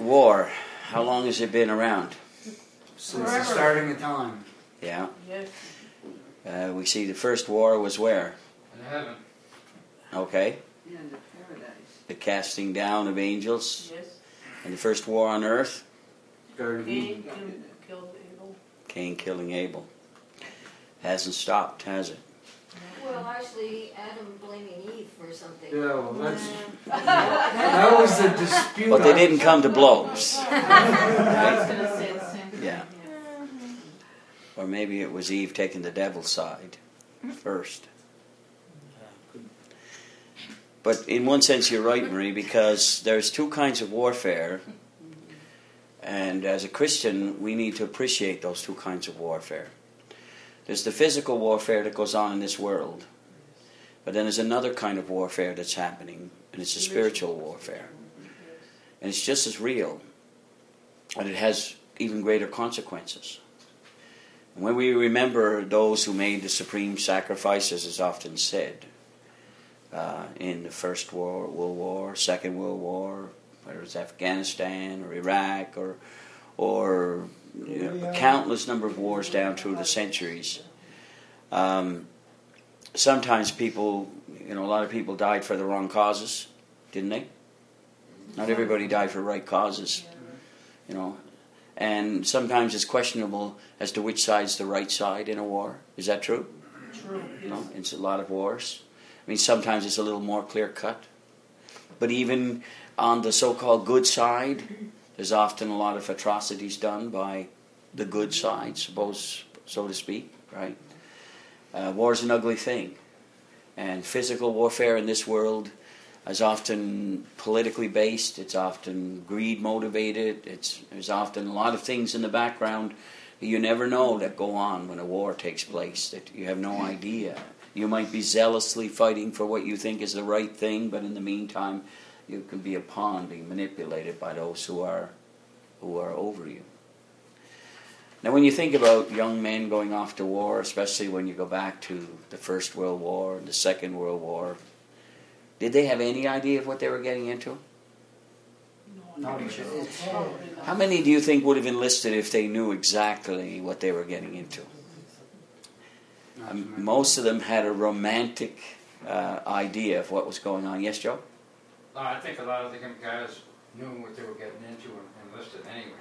War, how long has it been around? Since the starting of time. Yeah. Yes. We see the first war was where? In heaven. Okay. Yeah, the paradise. The casting down of angels. Yes. And the first war on earth? Garden of Eden. Cain killed Abel. Cain killing Abel. Hasn't stopped, has it? Well, actually, Adam blaming Eve for something. Yeah, well, that was the dispute. But they didn't come to blows. I was going to say the same thing. Yeah. Or maybe it was Eve taking the devil's side first. But in one sense you're right, Marie, because there's two kinds of warfare. And as a Christian, we need to appreciate those two kinds of warfare. There's the physical warfare that goes on in this world. But then there's another kind of warfare that's happening, and it's the spiritual warfare. And it's just as real. And it has even greater consequences. And when we remember those who made the supreme sacrifices, as often said, in the First World War, Second World War, whether it's Afghanistan or Iraq or a countless number of wars down through the centuries. Sometimes people, a lot of people died for the wrong causes, didn't they? Not everybody died for right causes, And sometimes it's questionable as to which side's the right side in a war. Is that true? True. It's a lot of wars. Sometimes it's a little more clear-cut. But even on the so-called good side, there's often a lot of atrocities done by the good side, so to speak, right? War is an ugly thing. And physical warfare in this world is often politically based. It's often greed-motivated. There's often a lot of things in the background that you never know that go on when a war takes place, that you have no idea. You might be zealously fighting for what you think is the right thing, but in the meantime, you can be a pawn being manipulated by those who are over you. Now, when you think about young men going off to war, especially when you go back to the First World War and the Second World War, did they have any idea of what they were getting into? Not a chance. How many do you think would have enlisted if they knew exactly what they were getting into? Most of them had a romantic idea of what was going on. Yes, Joe? I think a lot of the guys knew what they were getting into and enlisted anyway.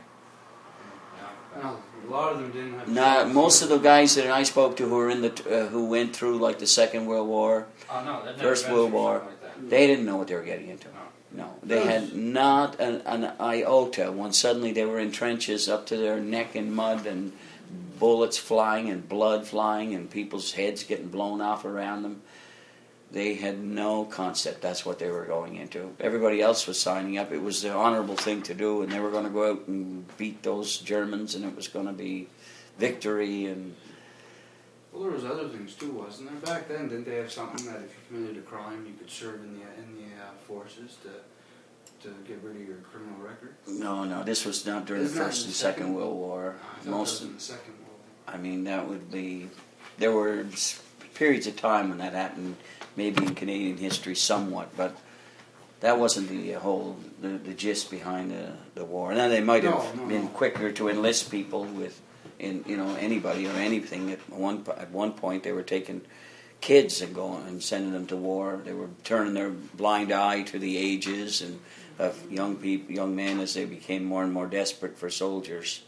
No, a lot of them didn't have. Most of the guys that I spoke to who were who went through like the Second World War, First World War, they didn't know what they were getting into. No, they had not an iota. When suddenly they were in trenches up to their neck in mud and bullets flying and blood flying and people's heads getting blown off around them. They had no concept that's what they were going into. Everybody else was signing up. It was the honorable thing to do, and they were going to go out and beat those Germans, and it was going to be victory. And well, there was other things too, wasn't there? Back then, didn't they have something that if you committed a crime, you could serve in the forces to get rid of your criminal record? No, this was not during the First and Second World War. Most of the Second World War. That would be. There were periods of time when that happened. Maybe in Canadian history somewhat, but that wasn't the gist behind the war. And then they might have been quicker to enlist people anybody or anything. At one point, they were taking kids and going and sending them to war. They were turning their blind eye to the ages and of young men as they became more and more desperate for soldiers.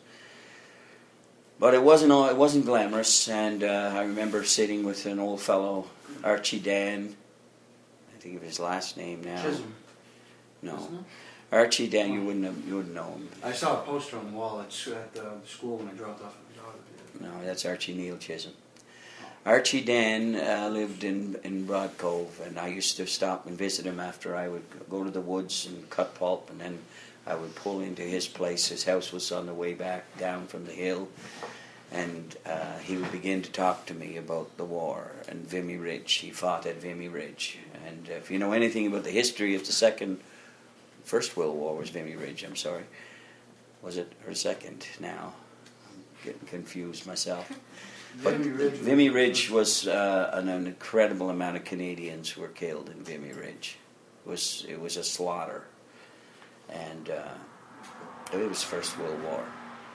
But it wasn't glamorous, and I remember sitting with an old fellow, Archie Dan. I think of his last name now. Chisholm. No, Archie Dan. You wouldn't know him. I saw a poster on the wall at the school when I dropped off my daughter. No, that's Archie Neil Chisholm. Archie Dan lived in Broad Cove, and I used to stop and visit him after I would go to the woods and cut pulp, and then I would pull into his place. His house was on the way back down from the hill, and he would begin to talk to me about the war and Vimy Ridge. He fought at Vimy Ridge, and if you know anything about the history of the First World War was Vimy Ridge. I'm sorry, was it or second? Now I'm getting confused myself. But Vimy Ridge was an incredible amount of Canadians who were killed in Vimy Ridge. It was a slaughter, and It was First World War.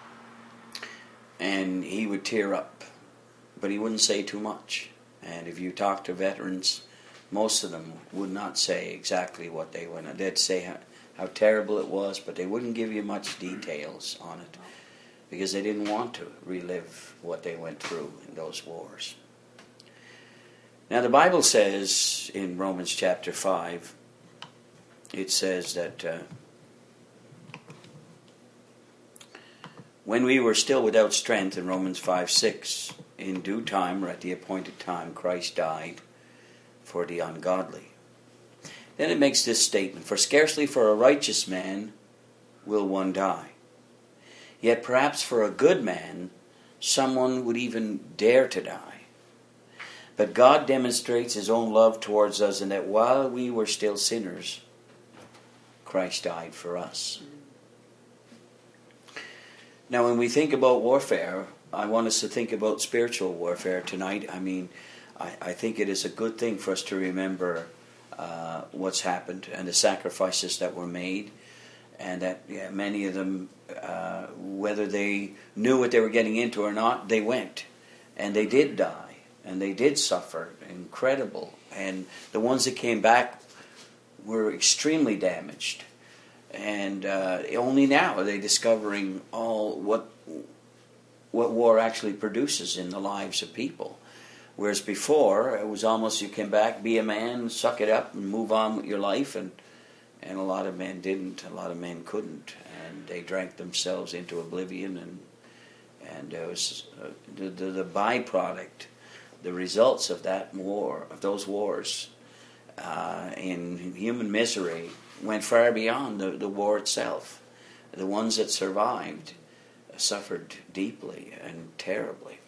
And he would tear up, but he wouldn't say too much. And if you talk to veterans, most of them would not say exactly what they went on. They'd say how terrible it was, but they wouldn't give you much details on it because they didn't want to relive what they went through in those wars. Now the Bible says in Romans chapter 5, it says that when we were still without strength, in Romans 5:6, in due time, or at the appointed time, Christ died for the ungodly. Then it makes this statement, for scarcely for a righteous man will one die. Yet perhaps for a good man, someone would even dare to die. But God demonstrates His own love towards us in that while we were still sinners, Christ died for us. Now when we think about warfare, I want us to think about spiritual warfare tonight. I mean, I think it is a good thing for us to remember what's happened and the sacrifices that were made, and that many of them, whether they knew what they were getting into or not, they went. And they did die. And they did suffer. Incredible. And the ones that came back were extremely damaged. And only now are they discovering all what war actually produces in the lives of people. Whereas before, it was almost you came back, be a man, suck it up, and move on with your life. And a lot of men didn't. A lot of men couldn't. And they drank themselves into oblivion. And it was the byproduct, the results of that war, of those wars, in human misery, went far beyond the war itself. The ones that survived suffered deeply and terribly.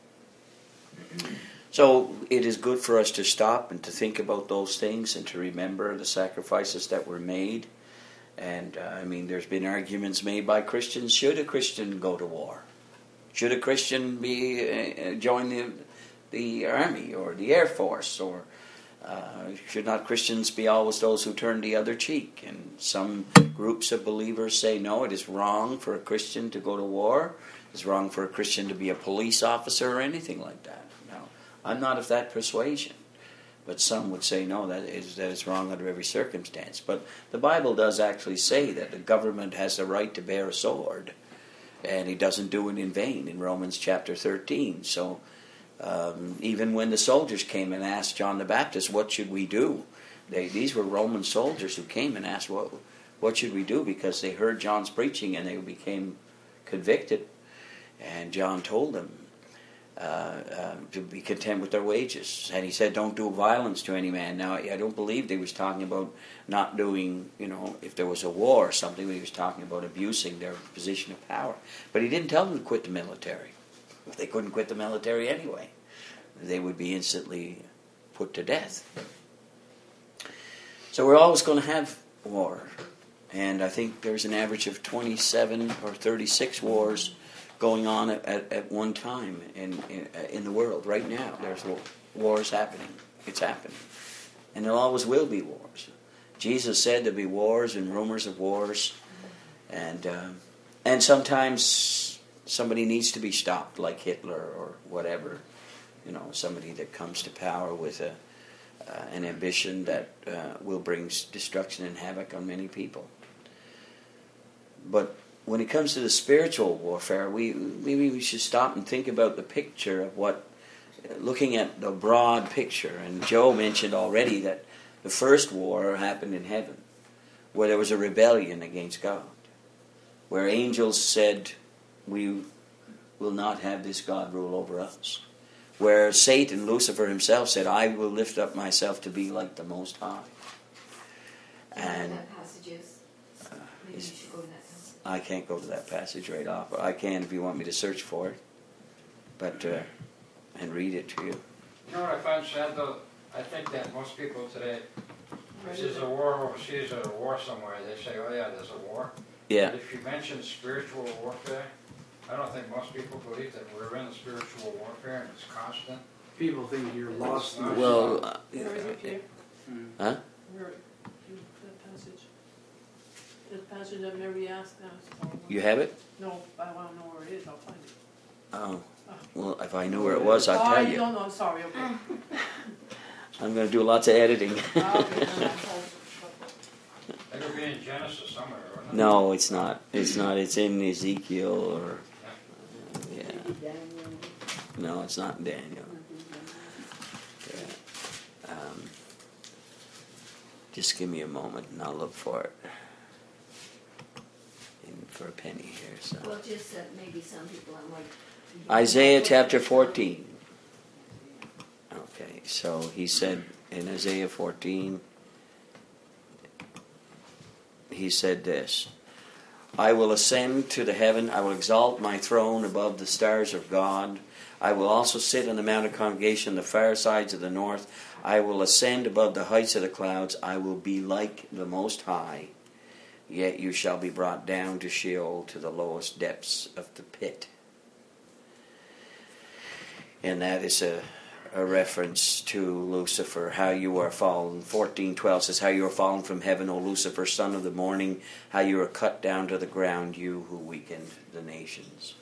So it is good for us to stop and to think about those things and to remember the sacrifices that were made. And I mean, there's been arguments made by Christians. Should a Christian go to war? Should a Christian be join the army or the Air Force? Or should not Christians be always those who turn the other cheek? And some groups of believers say, no, it is wrong for a Christian to go to war. It's wrong for a Christian to be a police officer or anything like that. Now, I'm not of that persuasion. But some would say, no, that is wrong under every circumstance. But the Bible does actually say that the government has the right to bear a sword. And He doesn't do it in vain in Romans chapter 13. So even when the soldiers came and asked John the Baptist, what should we do? These were Roman soldiers who came and asked, what should we do? Because they heard John's preaching and they became convicted. And John told them to be content with their wages. And he said, don't do violence to any man. Now, I don't believe they was talking about not doing, if there was a war or something, he was talking about abusing their position of power. But he didn't tell them to quit the military. If they couldn't quit the military anyway, they would be instantly put to death. So we're always going to have war. And I think there's an average of 27 or 36 wars going on at one time in the world. Right now, there's wars happening. It's happening. And there always will be wars. Jesus said there'll be wars and rumors of wars. And sometimes somebody needs to be stopped, like Hitler or whatever. Somebody that comes to power with an ambition that will bring destruction and havoc on many people. But when it comes to the spiritual warfare, maybe we should stop and think about the picture of looking at the broad picture. And Joe mentioned already that the first war happened in heaven, where there was a rebellion against God, where angels said, we will not have this God rule over us. Where Satan, Lucifer himself, said, I will lift up myself to be like the Most High. And that passage is. Maybe you should go to that passage. I can't go to that passage right off. I can if you want me to search for it, but and read it to you. You know what I find sad though? I think that most people today, if there's a war overseas or a war somewhere, they say, oh yeah, there's a war. Yeah. But if you mention spiritual warfare, I don't think most people believe that we're in a spiritual warfare and it's constant. People think you're lost. Well, Where is it, Peter? huh? Where, that passage? This passage that Mary asked us. You have it? No, I want to know where it is. I'll find it. Oh. Well, if I knew where it was, I'd Oh, tell you you. don't know. I'm sorry. Okay. I'm going to do lots of editing. Okay, then I'll hold it. It'll be in Genesis somewhere, wouldn't it? No, it's not. It's not. It's in Ezekiel or yeah. No, it's not in Daniel. Yeah. Just give me a moment and I'll look for it. For a penny here. So Well, just that maybe some people I'm like. Isaiah chapter 14. Okay, so he said in Isaiah 14, he said this: I will ascend to the heaven, I will exalt my throne above the stars of God. I will also sit on the mount of congregation, the far sides of the north. I will ascend above the heights of the clouds. I will be like the Most High. Yet you shall be brought down to Sheol, to the lowest depths of the pit. And that is a reference to Lucifer, how you are fallen. 14:12 says, how you are fallen from heaven, O Lucifer, son of the morning, how you are cut down to the ground, you who weakened the nations.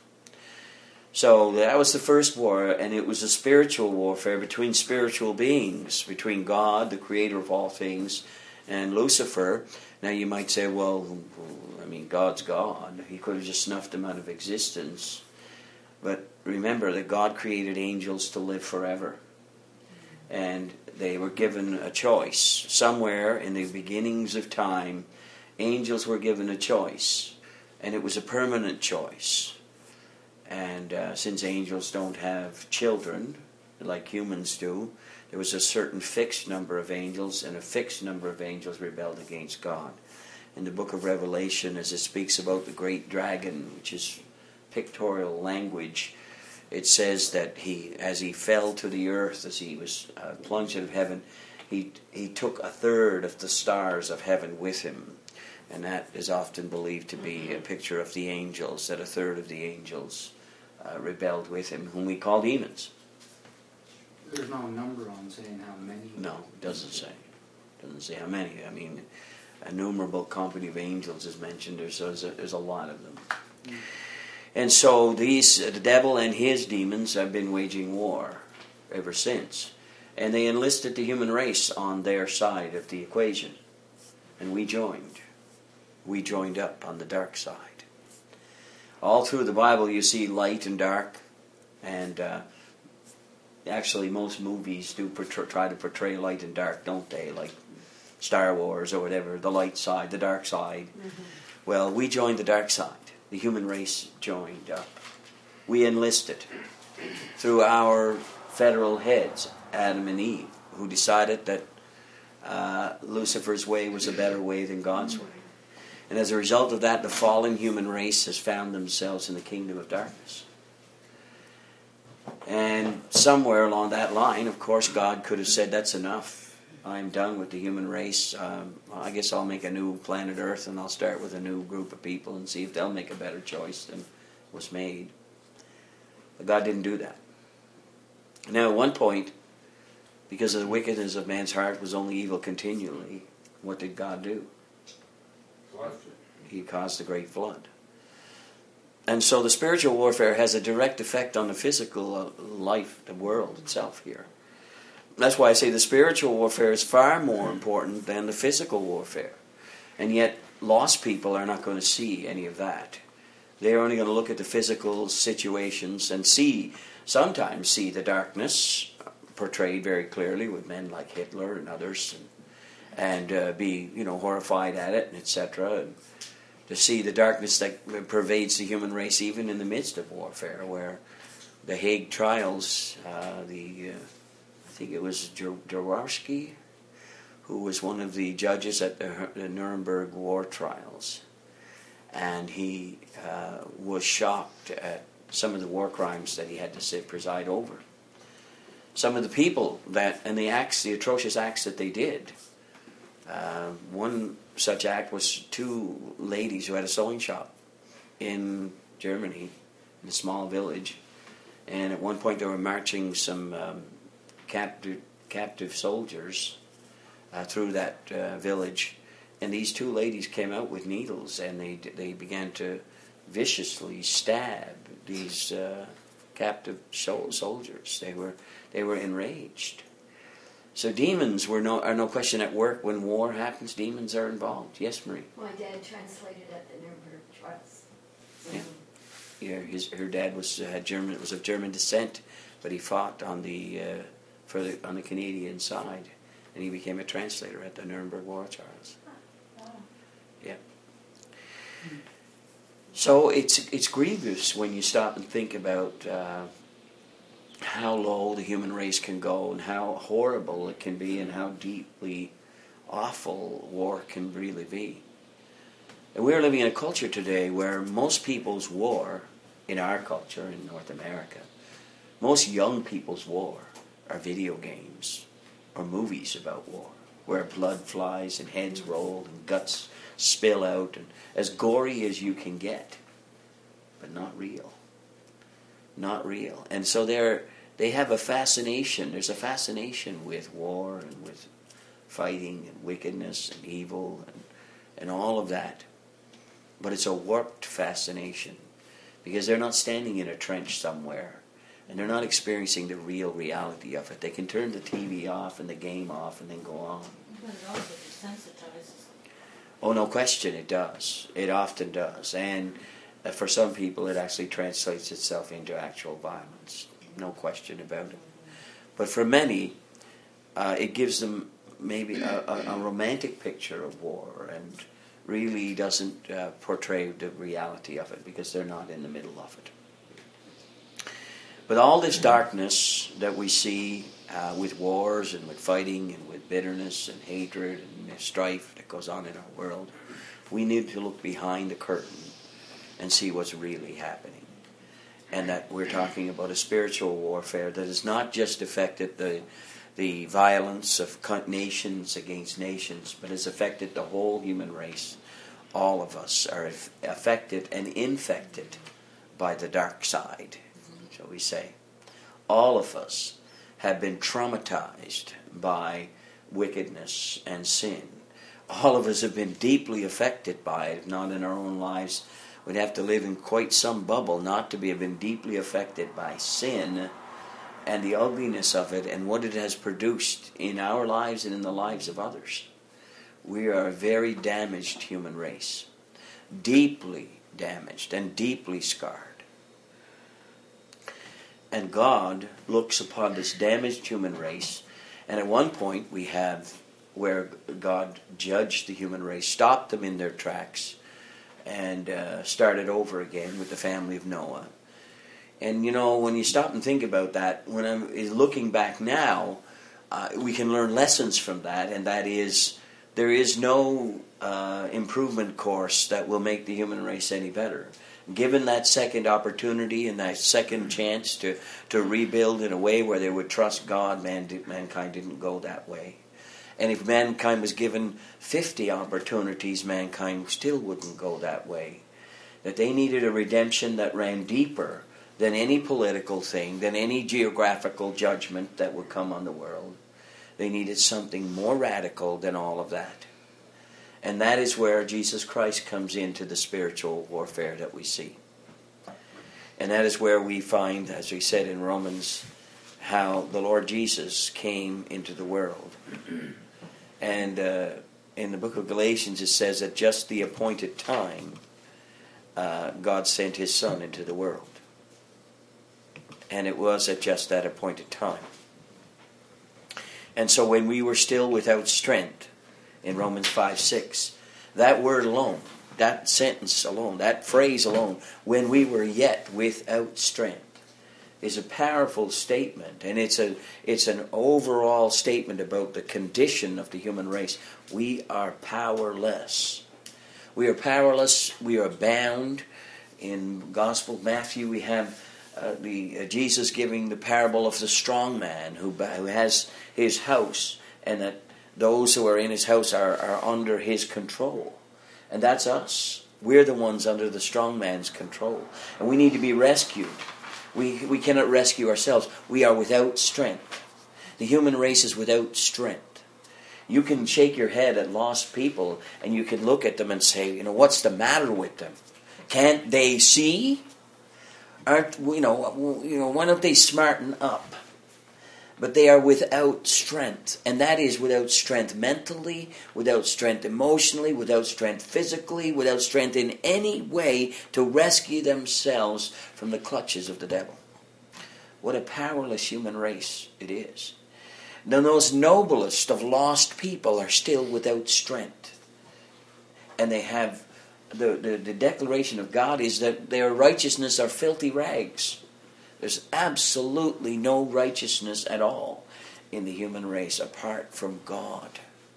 So that was the first war, and it was a spiritual warfare between spiritual beings, between God, the creator of all things, and Lucifer. Now you might say, well, I mean, God's God. He could have just snuffed him out of existence. But remember that God created angels to live forever. And they were given a choice. Somewhere in the beginnings of time, angels were given a choice. And it was a permanent choice. And since angels don't have children, like humans do, there was a certain fixed number of angels, and a fixed number of angels rebelled against God. In the book of Revelation, as it speaks about the great dragon, which is pictorial language, it says that as he fell to the earth, as he was plunged out of heaven, he took a third of the stars of heaven with him. And that is often believed to be a picture of the angels, that a third of the angels rebelled with him, whom we call demons. There's no number on saying how many. No, it doesn't say. It doesn't say how many. I mean, a innumerable company of angels is mentioned. There's a lot of them. Mm. And so the devil and his demons have been waging war ever since. And they enlisted the human race on their side of the equation. And we joined. We joined up on the dark side. All through the Bible you see light and dark. And actually most movies do try to portray light and dark, don't they? Like Star Wars or whatever, the light side, the dark side. Mm-hmm. Well, we joined the dark side. The human race joined up. We enlisted through our federal heads, Adam and Eve, who decided that Lucifer's way was a better way than God's way. And as a result of that, the fallen human race has found themselves in the kingdom of darkness. And somewhere along that line, of course, God could have said, that's enough. I'm done with the human race. I guess I'll make a new planet Earth, and I'll start with a new group of people and see if they'll make a better choice than was made. But God didn't do that. Now, at one point, because of the wickedness of man's heart was only evil continually, what did God do? What? He caused the great flood. And so the spiritual warfare has a direct effect on the physical life, the world itself here. That's why I say the spiritual warfare is far more important than the physical warfare. And yet, lost people are not going to see any of that. They're only going to look at the physical situations and sometimes see the darkness portrayed very clearly with men like Hitler and others, and be, horrified at it, etc. And to see the darkness that pervades the human race even in the midst of warfare, where the Hague trials, I think it was Jaworski, who was one of the judges at the Nuremberg war trials. And he was shocked at some of the war crimes that he had to preside over. Some of the people and the atrocious acts that they did. One such act was two ladies who had a sewing shop in Germany, in a small village. And at one point they were marching some captive soldiers through that village, And these two ladies came out with needles, and they began to viciously stab these captive soldiers. They were enraged. So demons are no question at work. When war happens, demons are involved. Yes, Marie? My dad translated at the Nuremberg trials. Yeah. Her dad was of German descent, but he fought on the Canadian side, and he became a translator at the Nuremberg war trials. Yeah. So it's grievous when you stop and think about how low the human race can go, and how horrible it can be, and how deeply awful war can really be. And we're living in a culture today where most people's war, in our culture in North America, most young people's war are video games or movies about war, where blood flies and heads roll and guts spill out, and as gory as you can get, but not real. Not real. And so they have a fascination. There's a fascination with war and with fighting and wickedness and evil and all of that. But it's a warped fascination, because they're not standing in a trench somewhere, and they're not experiencing the real reality of it. They can turn the TV off and the game off and then go on. But it also desensitizes. Oh, no question, it does. It often does. And for some people, it actually translates itself into actual violence. No question about it. But for many, it gives them maybe a romantic picture of war, and really doesn't portray the reality of it, because they're not in the middle of it. But all this darkness that we see with wars and with fighting and with bitterness and hatred and strife that goes on in our world, we need to look behind the curtain and see what's really happening. And that we're talking about a spiritual warfare that has not just affected the violence of nations against nations, but has affected the whole human race. All of us are affected and infected by the dark side, shall we say. All of us have been traumatized by wickedness and sin. All of us have been deeply affected by it, if not in our own lives. We'd have to live in quite some bubble not to have been deeply affected by sin and the ugliness of it and what it has produced in our lives and in the lives of others. We are a very damaged human race, deeply damaged and deeply scarred. And God looks upon this damaged human race, and at one point we have where God judged the human race, stopped them in their tracks, and started over again with the family of Noah. And when you stop and think about that, when I'm looking back now, we can learn lessons from that, and that is, there is no improvement course that will make the human race any better. Given that second opportunity and that second chance to rebuild in a way where they would trust God, mankind didn't go that way. And if mankind was given 50 opportunities, mankind still wouldn't go that way. That they needed a redemption that ran deeper than any political thing, than any geographical judgment that would come on the world. They needed something more radical than all of that. And that is where Jesus Christ comes into the spiritual warfare that we see. And that is where we find, as we said in Romans, how the Lord Jesus came into the world. And in the book of Galatians it says at just the appointed time, God sent His Son into the world. And it was at just that appointed time. And so when we were still without strength, in Romans 5:6, that word alone, that sentence alone, that phrase alone, when we were yet without strength, is a powerful statement. And it's an overall statement about the condition of the human race. We are powerless. We are powerless. We are bound. In Gospel of Matthew, we have Jesus giving the parable of the strong man who has his house, and that those who are in his house are under his control. And that's us. We're the ones under the strong man's control. And we need to be rescued. We cannot rescue ourselves. We are without strength. The human race is without strength. You can shake your head at lost people and you can look at them and say, what's the matter with them? Can't they see? Why don't they smarten up? But they are without strength. And that is without strength mentally, without strength emotionally, without strength physically, without strength in any way to rescue themselves from the clutches of the devil. What a powerless human race it is. The most noblest of lost people are still without strength. And they have, the declaration of God is that their righteousness are filthy rags. There's absolutely no righteousness at all in the human race apart from God.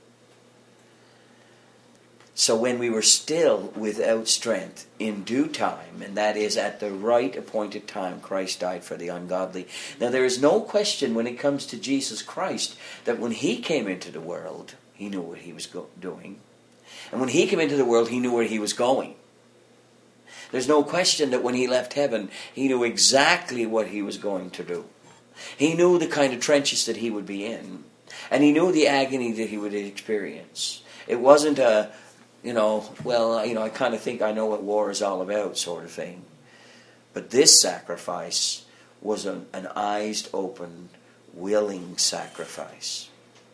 So when we were still without strength, in due time, and that is at the right appointed time, Christ died for the ungodly. Now there is no question when it comes to Jesus Christ that when He came into the world, He knew what He was doing. And when He came into the world, He knew where He was going. There's no question that when He left heaven, He knew exactly what He was going to do. He knew the kind of trenches that He would be in. And He knew the agony that He would experience. It wasn't a, I kind of think I know what war is all about sort of thing. But this sacrifice was an eyes open, willing sacrifice.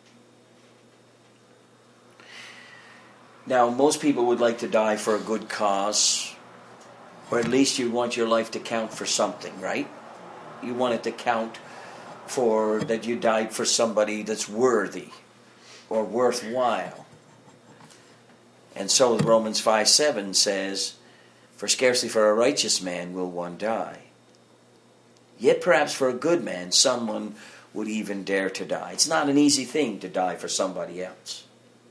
Now, most people would like to die for a good cause. Or at least you want your life to count for something, right? You want it to count for that you died for somebody that's worthy or worthwhile. And so Romans 5:7 says, "For scarcely for a righteous man will one die. Yet perhaps for a good man someone would even dare to die." It's not an easy thing to die for somebody else.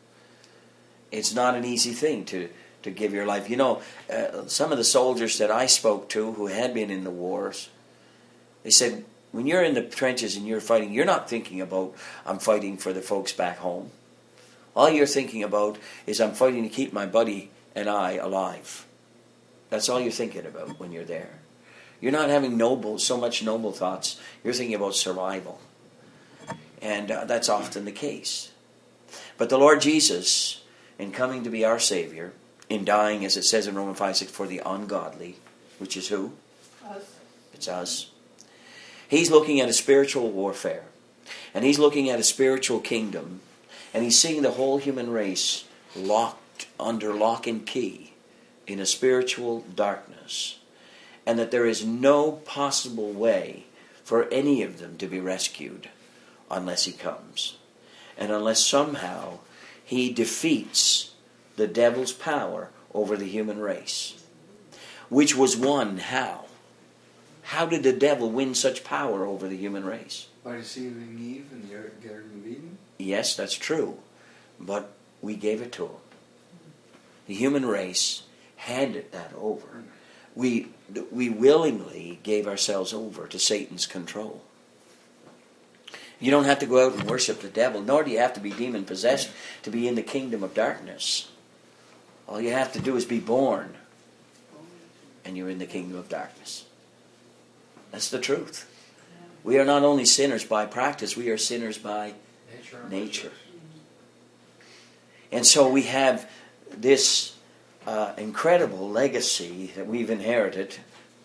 It's not an easy thing to give your life. Some of the soldiers that I spoke to who had been in the wars, they said, when you're in the trenches and you're fighting, you're not thinking about, I'm fighting for the folks back home. All you're thinking about is, I'm fighting to keep my buddy and I alive. That's all you're thinking about when you're there. You're not having so much noble thoughts. You're thinking about survival. And that's often the case. But the Lord Jesus, in coming to be our Savior, in dying, as it says in Romans 5:6, for the ungodly, which is who? Us. It's us. He's looking at a spiritual warfare. And He's looking at a spiritual kingdom. And He's seeing the whole human race locked under lock and key in a spiritual darkness. And that there is no possible way for any of them to be rescued unless He comes. And unless somehow He defeats the devil's power over the human race. Which was won how? How did the devil win such power over the human race? By deceiving Eve in the Garden of Eden? Yes, that's true. But we gave it to him. The human race handed that over. We willingly gave ourselves over to Satan's control. You don't have to go out and worship the devil, nor do you have to be demon-possessed to be in the kingdom of darkness. All you have to do is be born, and you're in the kingdom of darkness. That's the truth. We are not only sinners by practice, we are sinners by nature. And so we have this incredible legacy that we've inherited.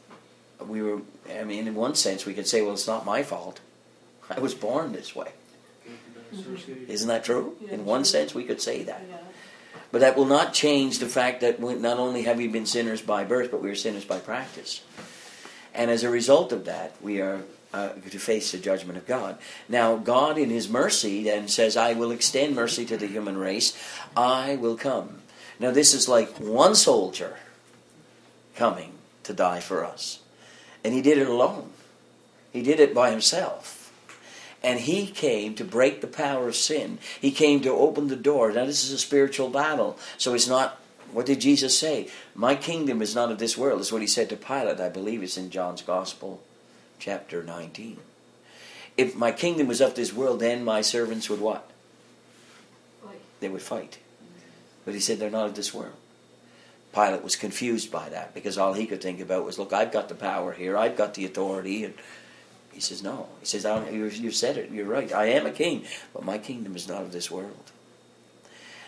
In one sense, we could say, well, it's not my fault. I was born this way. Isn't that true? In one sense, we could say that. But that will not change the fact that not only have we been sinners by birth, but we are sinners by practice. And as a result of that, we are to face the judgment of God. Now, God in His mercy then says, I will extend mercy to the human race. I will come. Now, this is like one soldier coming to die for us. And He did it alone. He did it by Himself. And He came to break the power of sin. He came to open the door. Now, this is a spiritual battle. So it's not, what did Jesus say? My kingdom is not of this world. That's what He said to Pilate. I believe it's in John's Gospel, chapter 19. If my kingdom was of this world, then my servants would what? Fight. They would fight. But He said they're not of this world. Pilate was confused by that because all he could think about was, look, I've got the power here. I've got the authority. And He says, no. He says, you said it. You're right. I am a king, but my kingdom is not of this world.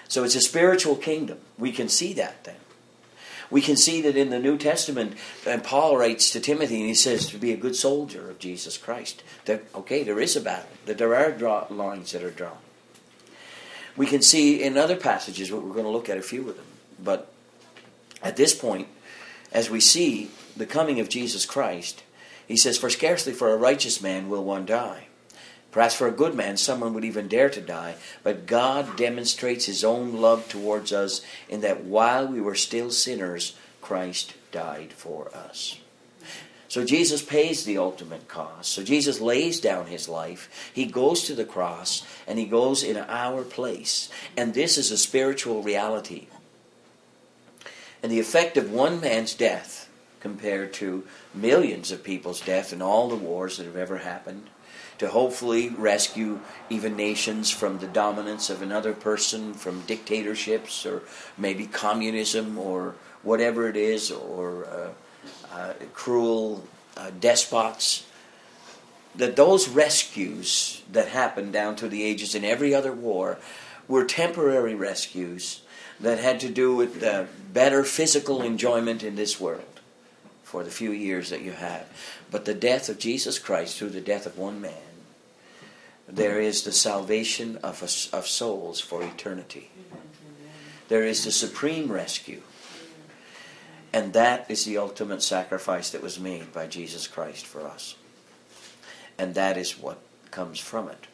So it's a spiritual kingdom. We can see that then. We can see that in the New Testament, and Paul writes to Timothy, and he says to be a good soldier of Jesus Christ. That, okay, there is a battle, that there are lines that are drawn. We can see in other passages, but we're going to look at a few of them. But at this point, as we see the coming of Jesus Christ, he says, for scarcely for a righteous man will one die. Perhaps for a good man, someone would even dare to die. But God demonstrates his own love towards us in that while we were still sinners, Christ died for us. So Jesus pays the ultimate cost. So Jesus lays down his life. He goes to the cross, and he goes in our place. And this is a spiritual reality. And the effect of one man's death compared to millions of people's death in all the wars that have ever happened, to hopefully rescue even nations from the dominance of another person, from dictatorships or maybe communism or whatever it is, or cruel despots, that those rescues that happened down through the ages in every other war were temporary rescues that had to do with better physical enjoyment in this world for the few years that you have. But the death of Jesus Christ through the death of one man, there is the salvation of souls for eternity. There is the supreme rescue. And that is the ultimate sacrifice that was made by Jesus Christ for us. And that is what comes from it.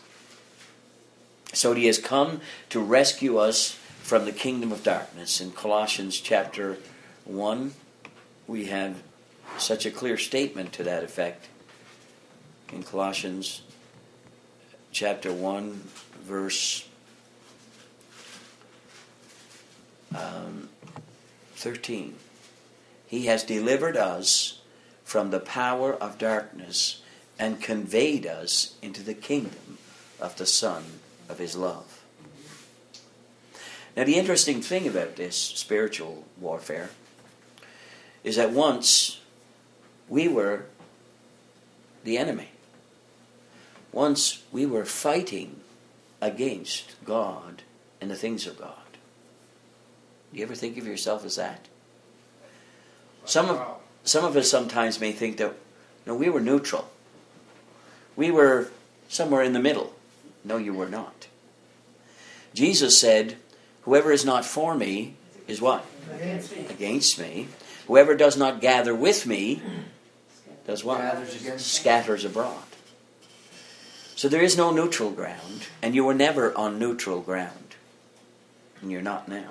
So he has come to rescue us from the kingdom of darkness. In Colossians chapter 1, we have such a clear statement to that effect. In Colossians chapter 1, verse 13. He has delivered us from the power of darkness and conveyed us into the kingdom of the Son of his love. Now the interesting thing about this spiritual warfare is that once we were the enemy. Once we were fighting against God and the things of God. Do you ever think of yourself as that? Some of us sometimes may think that we were neutral. We were somewhere in the middle. No, you were not. Jesus said, whoever is not for me is what? Against me. Against me. Whoever does not gather with me does what? Gathers against Scatters abroad. So there is no neutral ground, and you were never on neutral ground. And you're not now.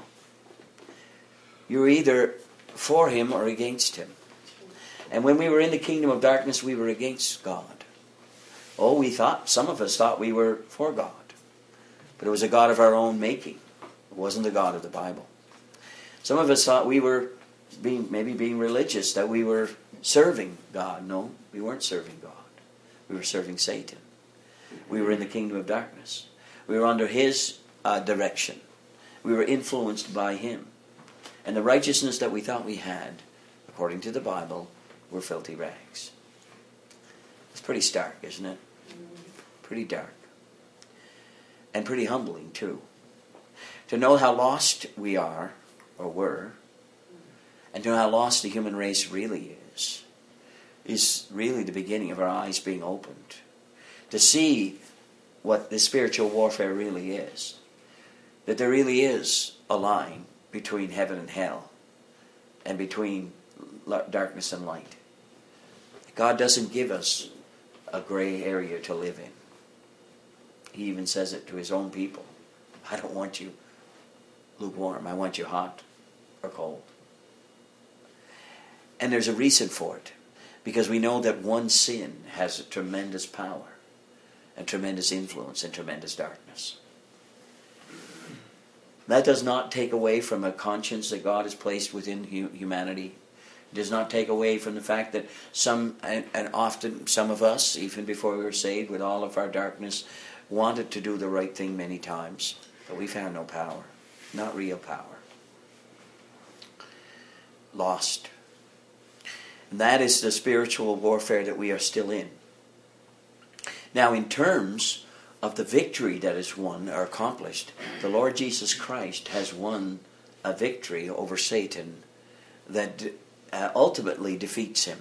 You were either for him or against him. And when we were in the kingdom of darkness, we were against God. Oh, some of us thought we were for God. But it was a God of our own making. It wasn't the God of the Bible. Some of us thought we were being religious, that we were serving God. No, we weren't serving God. We were serving Satan. We were in the kingdom of darkness. We were under his direction. We were influenced by him. And the righteousness that we thought we had, according to the Bible, were filthy rags. It's pretty stark, isn't it? Pretty dark. And pretty humbling, too. To know how lost we are, or were, and to know how lost the human race really is really the beginning of our eyes being opened. To see what the spiritual warfare really is. That there really is a line between heaven and hell, and between darkness and light. God doesn't give us a gray area to live in. He even says it to his own people. I don't want you lukewarm. I want you hot or cold. And there's a reason for it. Because we know that one sin has a tremendous power and tremendous influence and tremendous darkness. That does not take away from a conscience that God has placed within humanity. It does not take away from the fact that often some of us, even before we were saved, with all of our darkness, wanted to do the right thing many times. But we found no power. Not real power. Lost. And that is the spiritual warfare that we are still in. Now, in terms of the victory that is won or accomplished. The Lord Jesus Christ has won a victory over Satan that ultimately defeats him.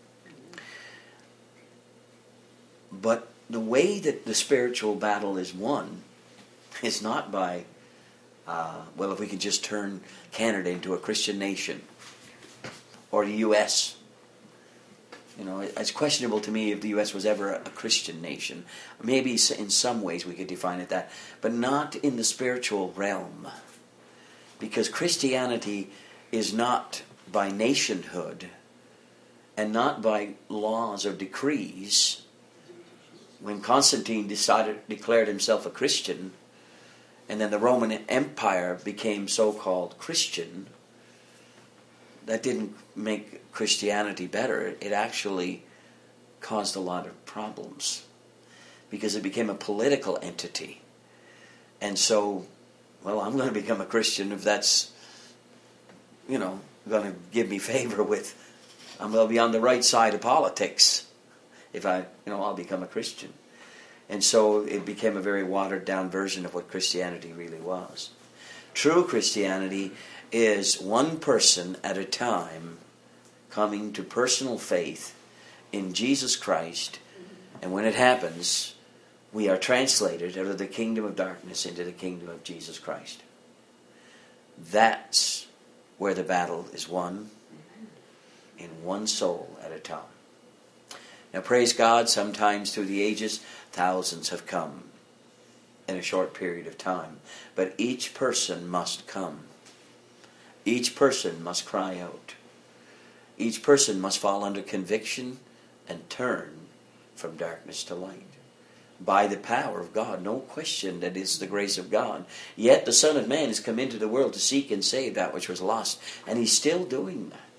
But the way that the spiritual battle is won is not by, if we could just turn Canada into a Christian nation, or the U.S. It's questionable to me if the U.S. was ever a Christian nation. Maybe in some ways we could define it that, but not in the spiritual realm. Because Christianity is not by nationhood and not by laws or decrees. When Constantine declared himself a Christian, and then the Roman Empire became so-called Christian, that didn't make Christianity better. It actually caused a lot of problems because it became a political entity. And so, I'm going to become a Christian if that's, going to give me favor with, I'm going to be on the right side of politics if I'll become a Christian. And so it became a very watered down version of what Christianity really was. True Christianity is one person at a time coming to personal faith in Jesus Christ, and when it happens, we are translated out of the kingdom of darkness into the kingdom of Jesus Christ. That's where the battle is won, in one soul at a time. Now, praise God, sometimes through the ages, thousands have come in a short period of time. But each person must come. Each person must cry out. Each person must fall under conviction and turn from darkness to light. By the power of God, no question that is the grace of God. Yet the Son of Man has come into the world to seek and save that which was lost. And He's still doing that.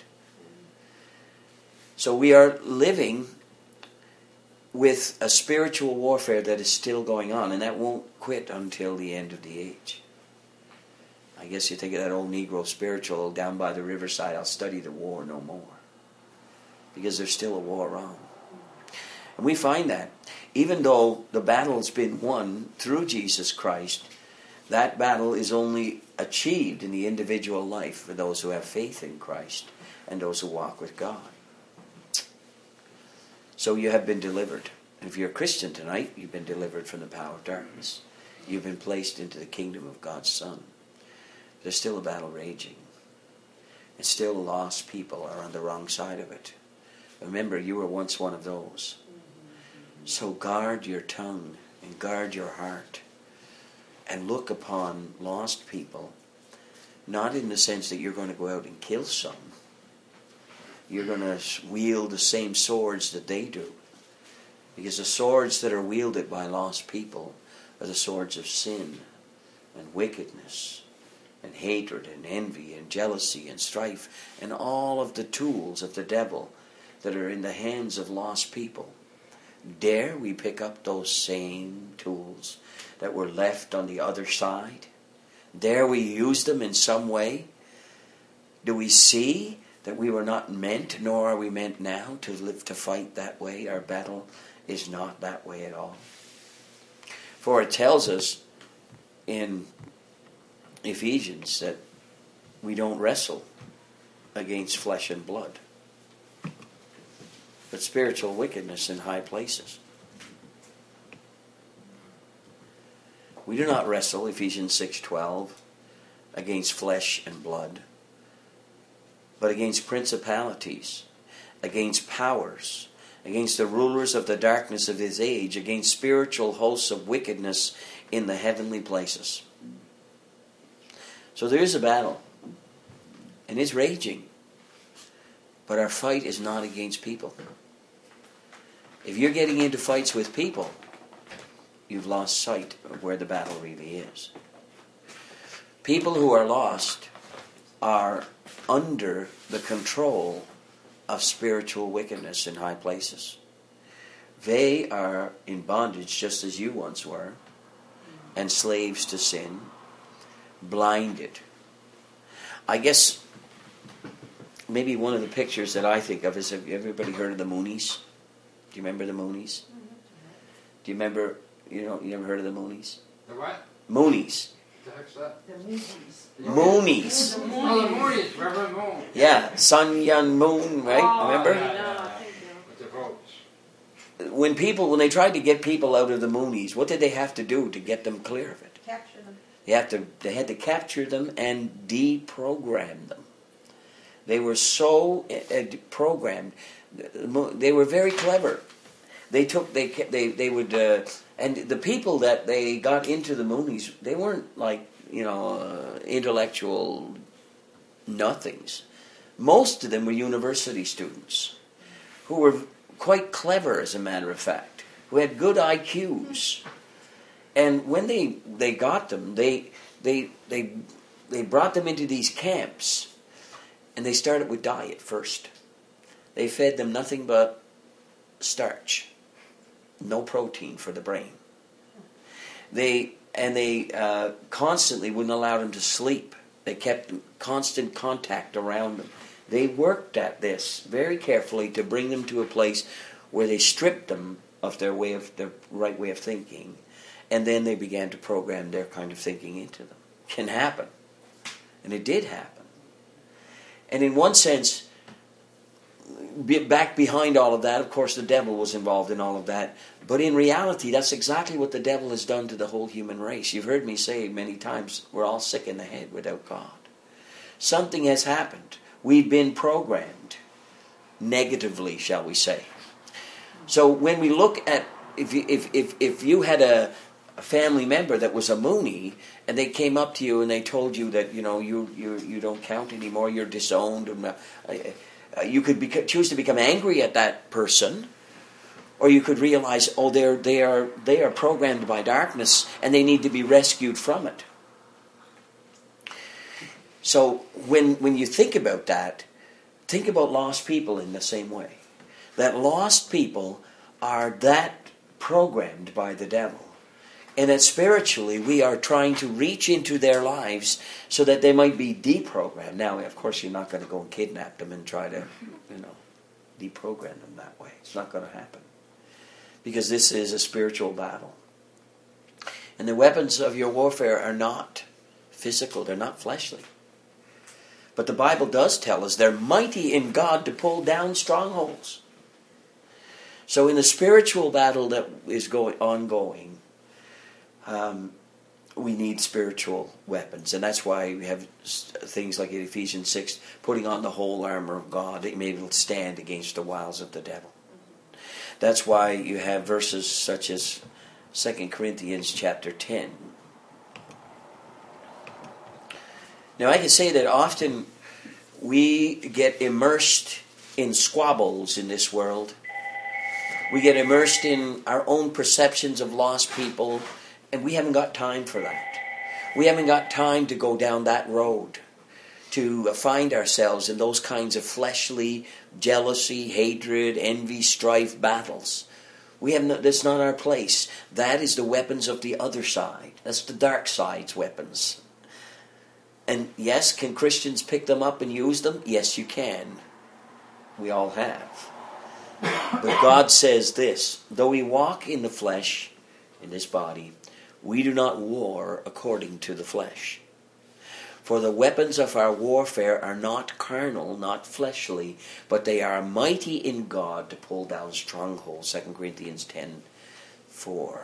So we are living with a spiritual warfare that is still going on, and that won't quit until the end of the age. I guess you think of that old Negro spiritual, down by the riverside, I'll study the war no more. Because there's still a war on. And we find that, even though the battle's been won through Jesus Christ, that battle is only achieved in the individual life for those who have faith in Christ and those who walk with God. So you have been delivered. And if you're a Christian tonight, you've been delivered from the power of darkness. You've been placed into the kingdom of God's Son. There's still a battle raging. And still lost people are on the wrong side of it. Remember, you were once one of those. So guard your tongue and guard your heart. And look upon lost people, not in the sense that you're going to go out and kill some. You're going to wield the same swords that they do. Because the swords that are wielded by lost people are the swords of sin and wickedness and hatred and envy and jealousy and strife and all of the tools of the devil that are in the hands of lost people. Dare we pick up those same tools that were left on the other side? Dare we use them in some way? Do we see that we were not meant, nor are we meant now, to live to fight that way? Our battle is not that way at all. For it tells us in Ephesians that we don't wrestle against flesh and blood, but spiritual wickedness in high places. We do not wrestle, Ephesians 6:12, against flesh and blood, but against principalities, against powers, against the rulers of the darkness of this age, against spiritual hosts of wickedness in the heavenly places. So there is a battle, and it's raging. But our fight is not against people. If you're getting into fights with people, you've lost sight of where the battle really is. People who are lost are under the control of spiritual wickedness in high places. They are in bondage just as you once were, and slaves to sin, blinded. I guess maybe one of the pictures that I think of is, have everybody heard of the Moonies? Do you remember the Moonies? Do you remember You never heard of the Moonies? The what? Moonies. The heck's that? The movies. Moonies. Oh, the Moonies, Reverend Moon. Yeah, Sun Yun Moon, right? Oh, Remember? no, I think so. With the votes. When they tried to get people out of the Moonies, what did they have to do to get them clear of it? Capture them. They had to capture them and deprogram them. They were so programmed. They were very clever. They would and the people that they got into the Moonies, they weren't like intellectual nothings. Most of them were university students who were quite clever, as a matter of fact, who had good IQs. And when they got them, they brought them into these camps, and they started with diet first. They fed them nothing but starch, no protein for the brain. They constantly wouldn't allow them to sleep. They kept constant contact around them. They worked at this very carefully to bring them to a place where they stripped them of their right way of thinking, and then they began to program their kind of thinking into them. It can happen. And it did happen. And in one sense, back behind all of that, of course, the devil was involved in all of that. But in reality, that's exactly what the devil has done to the whole human race. You've heard me say many times, we're all sick in the head without God. Something has happened. We've been programmed negatively, shall we say. So when we look at, if you had a family member that was a Moonie, and they came up to you and they told you that you don't count anymore, you're disowned, and you could choose to become angry at that person, or you could realize, they are programmed by darkness and they need to be rescued from it. So when you think about that, think about lost people in the same way. That lost people are that programmed by the devil. And that spiritually we are trying to reach into their lives so that they might be deprogrammed. Now, of course, you're not going to go and kidnap them and try to, deprogram them that way. It's not going to happen. Because this is a spiritual battle. And the weapons of your warfare are not physical. They're not fleshly. But the Bible does tell us they're mighty in God to pull down strongholds. So in the spiritual battle that is ongoing, we need spiritual weapons. And that's why we have things like in Ephesians 6, putting on the whole armor of God that you may be able to stand against the wiles of the devil. That's why you have verses such as 2 Corinthians chapter 10. Now I can say that often we get immersed in squabbles in this world. We get immersed in our own perceptions of lost people, and we haven't got time for that. We haven't got time to go down that road, to find ourselves in those kinds of fleshly jealousy, hatred, envy, strife, battles. That's not our place. That is the weapons of the other side. That's the dark side's weapons. And yes, can Christians pick them up and use them? Yes, you can. We all have. But God says this, though we walk in the flesh, in this body, we do not war according to the flesh. For the weapons of our warfare are not carnal, not fleshly, but they are mighty in God to pull down strongholds. 2 Corinthians 10:4.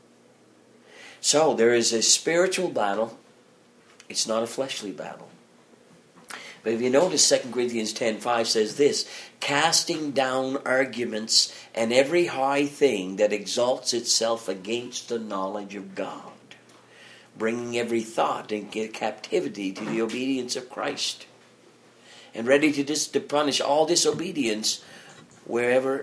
So there is a spiritual battle. It's not a fleshly battle. But if you notice, 2 Corinthians 10:5 says this, casting down arguments and every high thing that exalts itself against the knowledge of God, bringing every thought into captivity to the obedience of Christ, and ready to punish all disobedience whenever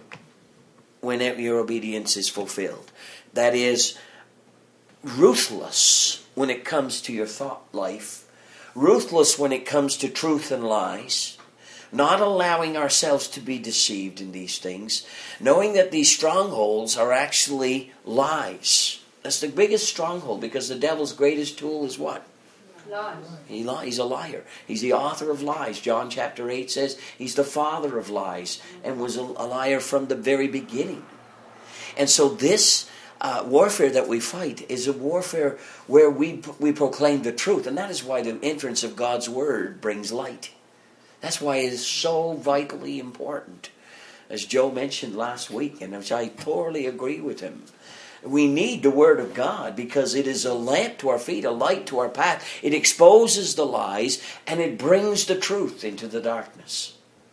your obedience is fulfilled. That is, ruthless when it comes to your thought life, ruthless when it comes to truth and lies, not allowing ourselves to be deceived in these things, knowing that these strongholds are actually lies. That's the biggest stronghold, because the devil's greatest tool is what? Lies. He's a liar. He's the author of lies. John chapter 8 says he's the father of lies and was a liar from the very beginning. And so this warfare that we fight is a warfare where we proclaim the truth. And that is why the entrance of God's Word brings light. That's why it is so vitally important. As Joe mentioned last week, and which I totally agree with him. We need the Word of God because it is a lamp to our feet, a light to our path. It exposes the lies and it brings the truth into the darkness.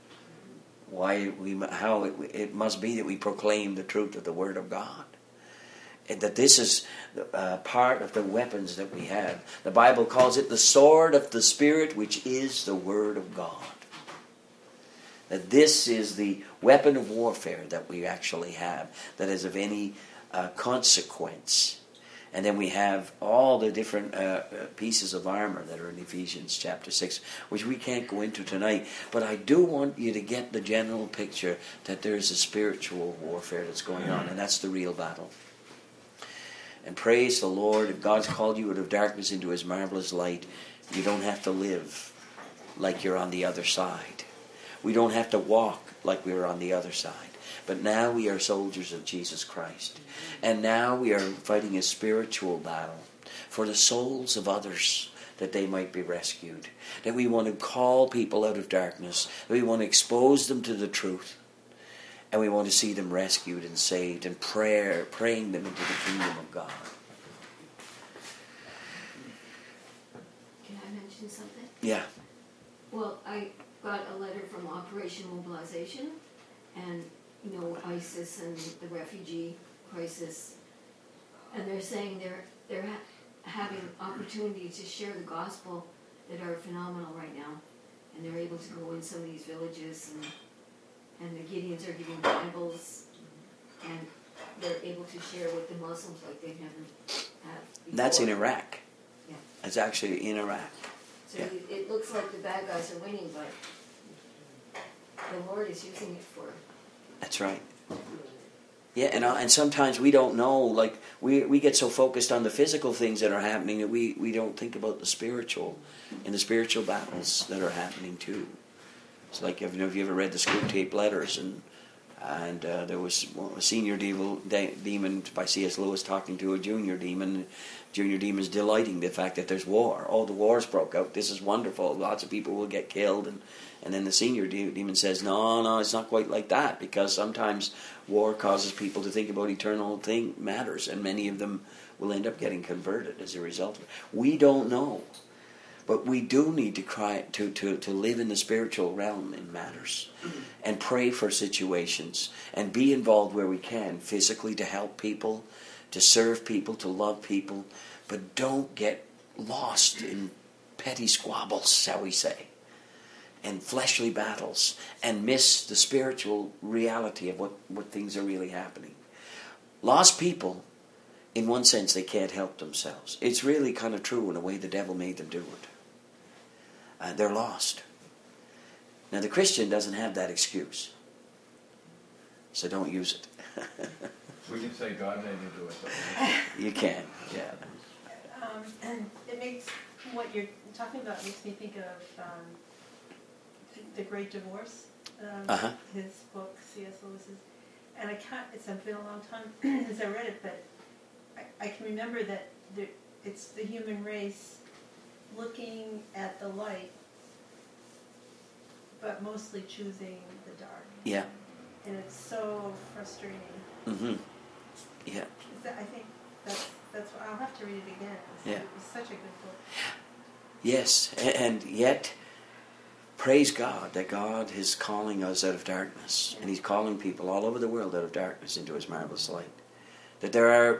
It must be that we proclaim the truth of the Word of God. And that this is part of the weapons that we have. The Bible calls it the sword of the Spirit, which is the Word of God. That this is the weapon of warfare that we actually have, that is of any consequence. And then we have all the different pieces of armor that are in Ephesians chapter 6, which we can't go into tonight. But I do want you to get the general picture that there is a spiritual warfare that's going on, and that's the real battle. And praise the Lord, if God's called you out of darkness into His marvelous light, you don't have to live like you're on the other side. We don't have to walk like we were on the other side. But now we are soldiers of Jesus Christ. And now we are fighting a spiritual battle for the souls of others, that they might be rescued. That we want to call people out of darkness. That we want to expose them to the truth. And we want to see them rescued and saved and praying them into the kingdom of God. Can I mention something? Yeah. Well, I got a letter from Operation Mobilization, and ISIS and the refugee crisis, and they're saying they're having opportunities to share the gospel that are phenomenal right now, and they're able to go in some of these villages, and the Gideons are giving Bibles, and they're able to share with the Muslims like they've never had before. That's in Iraq. Yeah. It's actually in Iraq. So it looks like the bad guys are winning, but the Lord is using it for... That's right. Yeah, and sometimes we don't know, like, we get so focused on the physical things that are happening that we don't think about the spiritual, and the spiritual battles that are happening too. It's like, have you ever read the Screwtape Letters, and there was a senior demon by C.S. Lewis talking to a junior demon. Junior demon's delighting the fact that there's war. Oh, the wars broke out. This is wonderful. Lots of people will get killed. And then the senior demon says, no, it's not quite like that, because sometimes war causes people to think about eternal matters, and many of them will end up getting converted as a result of it. We don't know. But we do need to live in the spiritual realm in matters, and pray for situations, and be involved where we can, physically, to help people, to serve people, to love people. But don't get lost in petty squabbles, shall we say, and fleshly battles, and miss the spiritual reality of what things are really happening. Lost people, in one sense, they can't help themselves. It's really kind of true in a way the devil made them do it. They're lost. Now the Christian doesn't have that excuse, so don't use it. We can say God made me do it. You can, yeah. And it makes, what you're talking about makes me think of The Great Divorce, his book, C.S. Lewis's. And it's been a long time since I read it, but I can remember that it's the human race looking at the light, but mostly choosing the dark. Yeah. And it's so frustrating. Mm-hmm. Yeah. I think that's what I'll have to read it again. It's such a good book. Yes, and yet, praise God that God is calling us out of darkness, and He's calling people all over the world out of darkness into His marvelous light. That there are,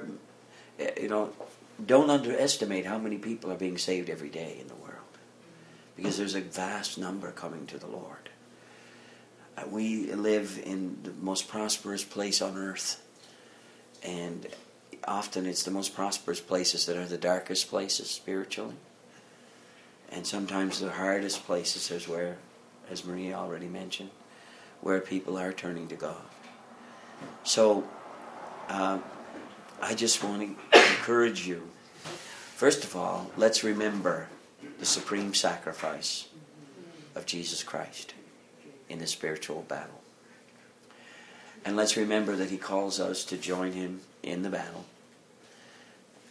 don't underestimate how many people are being saved every day in the world, because there's a vast number coming to the Lord. We live in the most prosperous place on earth, and often it's the most prosperous places that are the darkest places spiritually. And sometimes the hardest places is where, as Maria already mentioned, where people are turning to God. So, I just want to encourage you. First of all, let's remember the supreme sacrifice of Jesus Christ in the spiritual battle. And let's remember that He calls us to join Him in the battle,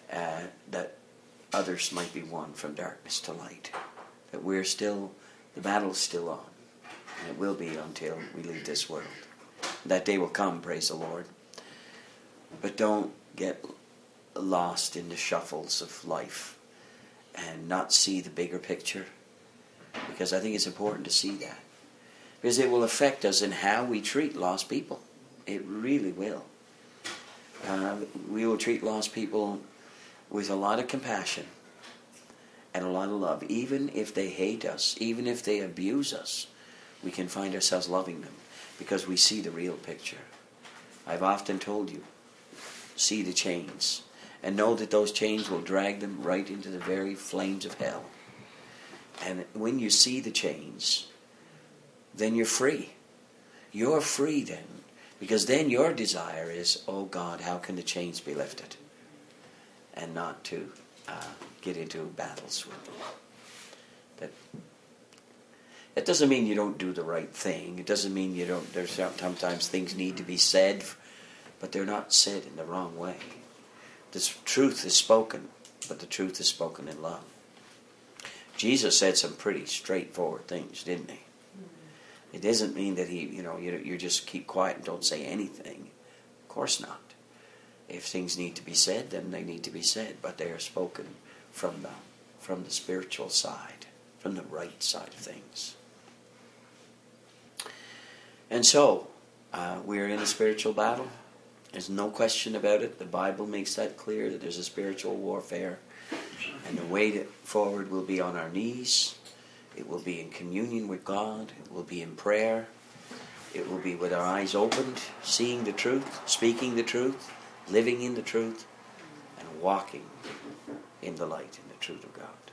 that others might be won from darkness to light. That the battle's still on. And it will be until we leave this world. That day will come, praise the Lord. But don't get lost in the shuffles of life and not see the bigger picture. Because I think it's important to see that. Because it will affect us in how we treat lost people. It really will. We will treat lost people with a lot of compassion and a lot of love. Even if they hate us, even if they abuse us, we can find ourselves loving them because we see the real picture. I've often told you, see the chains and know that those chains will drag them right into the very flames of hell. And when you see the chains, then you're free. You're free then. Because then your desire is, oh God, how can the chains be lifted? And not to get into battles with them. That doesn't mean you don't do the right thing. It doesn't mean you don't. There's sometimes things need to be said, but they're not said in the wrong way. The truth is spoken, but the truth is spoken in love. Jesus said some pretty straightforward things, didn't he? It doesn't mean that you just keep quiet and don't say anything. Of course not. If things need to be said, then they need to be said, but they are spoken from the spiritual side, from the right side of things. And so, we're in a spiritual battle. There's no question about it. The Bible makes that clear, that there's a spiritual warfare. And the way forward will be on our knees. It will be in communion with God. It will be in prayer. It will be with our eyes opened, seeing the truth, speaking the truth, living in the truth, and walking in the light, in the truth of God.